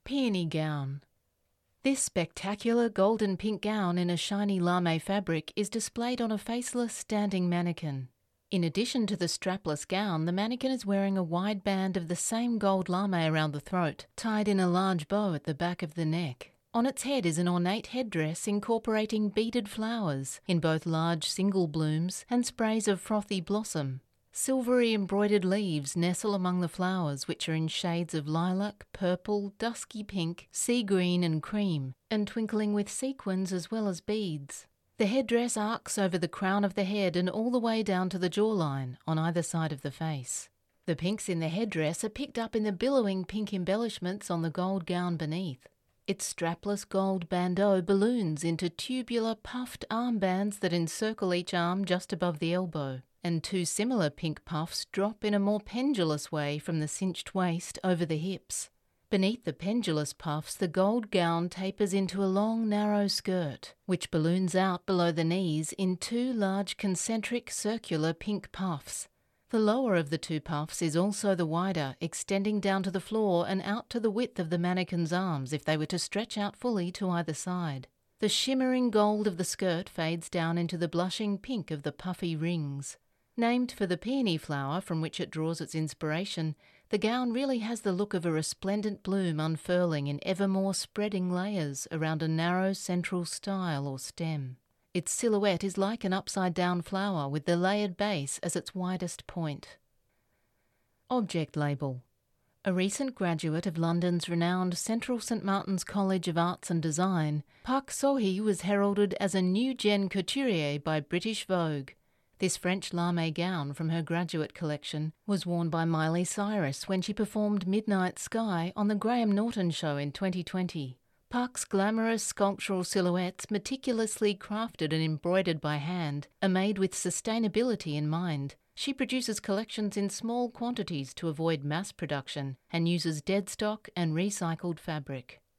Peony gown. This spectacular golden pink gown in a shiny lame fabric is displayed on a faceless standing mannequin. In addition to the strapless gown, the mannequin is wearing a wide band of the same gold lame around the throat, tied in a large bow at the back of the neck. On its head is an ornate headdress incorporating beaded flowers in both large single blooms and sprays of frothy blossom. Silvery embroidered leaves nestle among the flowers, which are in shades of lilac, purple, dusky pink, sea green and cream, and twinkling with sequins as well as beads. The headdress arcs over the crown of the head and all the way down to the jawline on either side of the face. The pinks in the headdress are picked up in the billowing pink embellishments on the gold gown beneath. Its strapless gold bandeau balloons into tubular puffed armbands that encircle each arm just above the elbow, and two similar pink puffs drop in a more pendulous way from the cinched waist over the hips. Beneath the pendulous puffs, the gold gown tapers into a long, narrow skirt, which balloons out below the knees in two large concentric circular pink puffs. The lower of the two puffs is also the wider, extending down to the floor and out to the width of the mannequin's arms if they were to stretch out fully to either side. The shimmering gold of the skirt fades down into the blushing pink of the puffy rings. Named for the peony flower from which it draws its inspiration, the gown really has the look of a resplendent bloom unfurling in ever more spreading layers around a narrow central style or stem. Its silhouette is like an upside-down flower with the layered base as its widest point. Object label. A recent graduate of London's renowned Central St Martin's College of Arts and Design, Park So-hee was heralded as a new-gen couturier by British Vogue. This French lame gown from her graduate collection was worn by Miley Cyrus when she performed Midnight Sky on the Graham Norton Show in 2020. Park's glamorous sculptural silhouettes, meticulously crafted and embroidered by hand, are made with sustainability in mind. She produces collections in small quantities to avoid mass production and uses dead stock and recycled fabric.